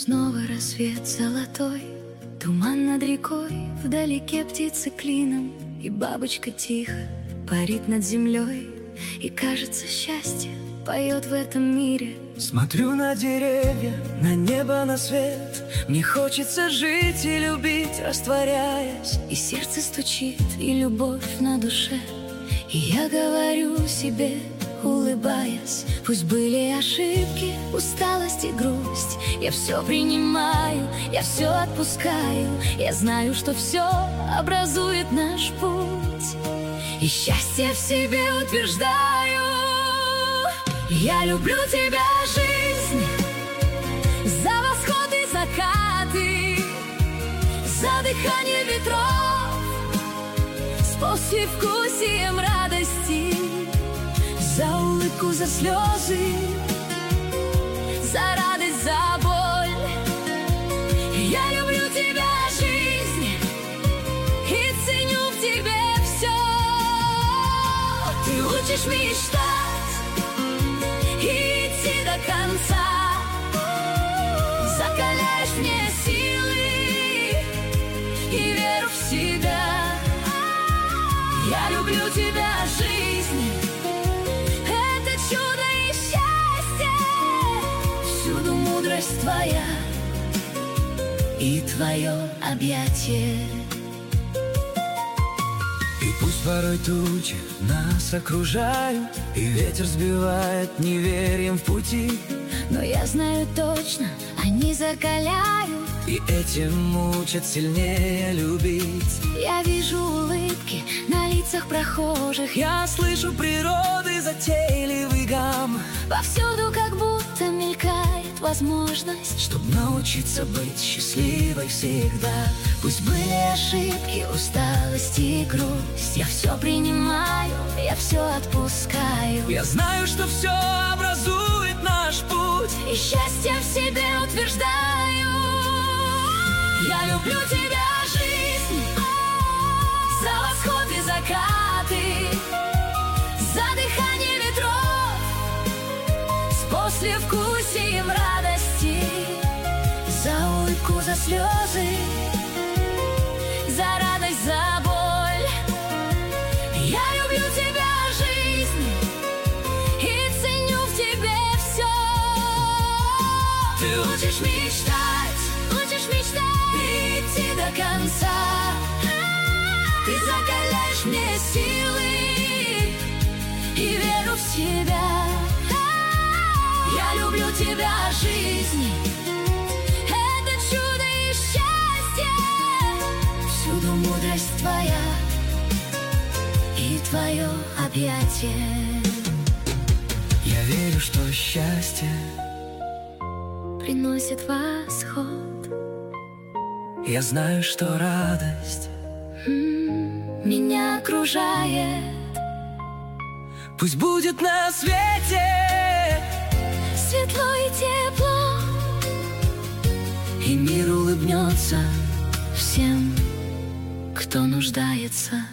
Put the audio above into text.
Снова рассвет золотой, туман над рекой, вдалеке птицы клином, и бабочка тихо парит над землей. И кажется, счастье поет в этом мире. Смотрю на деревья, на небо, на свет. Мне хочется жить и любить, растворяясь. И сердце стучит, и любовь на душе. И я говорю себе, улыбаясь: пусть были ошибки, усталость и грусть, я все принимаю, я все отпускаю. Я знаю, что все образует наш путь, и счастье в себе утверждаю. Я люблю тебя, жизнь, за восход и закаты, за дыхание ветров, с послевкусием радости, за улыбку, за слезы, за радость, за боль. Я люблю тебя, жизнь, и ценю в тебе все. Ты учишь мечтать и идти до конца, закаляешь мне силы и веру в себя. Я люблю тебя, жизнь, это чудо и счастье, всюду мудрость твоя и твое объятие. И пусть порой тучи нас окружают, и ветер сбивает неверием в пути, но я знаю точно, они закаляют, и этим учат сильнее любить. Я вижу улыбки на лицах прохожих, Я слышу природы затейливый гам. повсюду как будто мелькает возможность, Чтоб научиться быть счастливой всегда. пусть были ошибки, усталость и грусть, я все принимаю, я все отпускаю. Я знаю, что все образует наш путь, И счастье в себе утверждаю. Я люблю тебя, жизнь, за восход и закаты, за дыхание ветров, с послевкусием радости, за улыбку, за слезы, за радость, за боль. Я люблю тебя, жизнь, и ценю в тебе все. Ты учишь мечтать, и идти до конца. Ты закаляешь мне силы и веру в себя. Я люблю тебя, жизнь, это чудо и счастье, всюду мудрость твоя и твое объятие. я верю, что счастье Приносит восход, я знаю, что радость меня окружает. пусть будет на свете. Светло и тепло, И мир улыбнется всем, кто нуждается.